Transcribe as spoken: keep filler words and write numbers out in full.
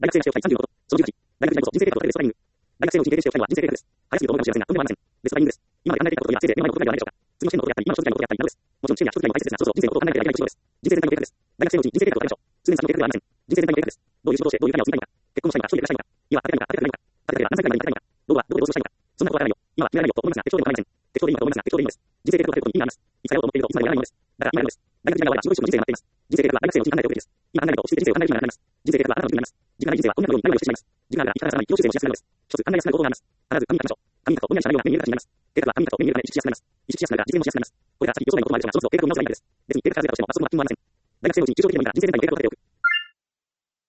大学生の使用期間さんじゅうごこと。そのじゅうはち、大学時代こそ人生計画を立てるベストライング。大学生の人生使用期間は人生計画です。早すぎると思いかもしれませんが、とんでもありません。ベストライングです。今まで考えてきたことやせいぜい目の前のことぐらいではないでしょうか。次の試験のことであったり、今の将来のことであったりなどです。もちろん試験や将来も大切ですが、そろそろ人生のことを考えなければいけない必要です。人生全体の計画です。大学生のうちに人生計画を立てましょう。すでに先の計画ではありません。人生全体の計画です。どういう仕事をして、どういうキャリアを積みたいのか。結婚をしたいのか、一人で暮らしたいのか。今は立てたいのか、立てたくないのか。立ててれば何歳までに立てたいのか。どうは、どこでどうしたいのか。そんなことはわからないよ。今は決められないよと思いますが、適当でも構いません。適当でいいのかと思いますが、適当でいいのです。人生計画を立てることに意味があります。いつやろうと思っているといつまでもやらないものです。だから今やるのです。大学時代が終わればすごい人の人生が待っています。人生計画は大学生のうちに考えておくべきです。今考えると落ち着いて人生を考える気になります。人生計画はあなたの自分になります。時間ない人生はこんなように何をしてしまいます。時間が生き方さらに生き方さらに一つ考えやすくなることがあります。必ず紙に書きましょう。紙に書くとぼんやりした内容が目に見える形になります。計画は紙に書くと目に見えるため意識しやすくなります。意識しやすくなるから実現もしやすくなります。これから先予想外のこともあるでしょうが、そろそろ計画を見直すタイミングです。別に計画が立てたとしても、またそのまま決まりません。大学生のうちに中長期でもいいから人生全体の計画を立てておく。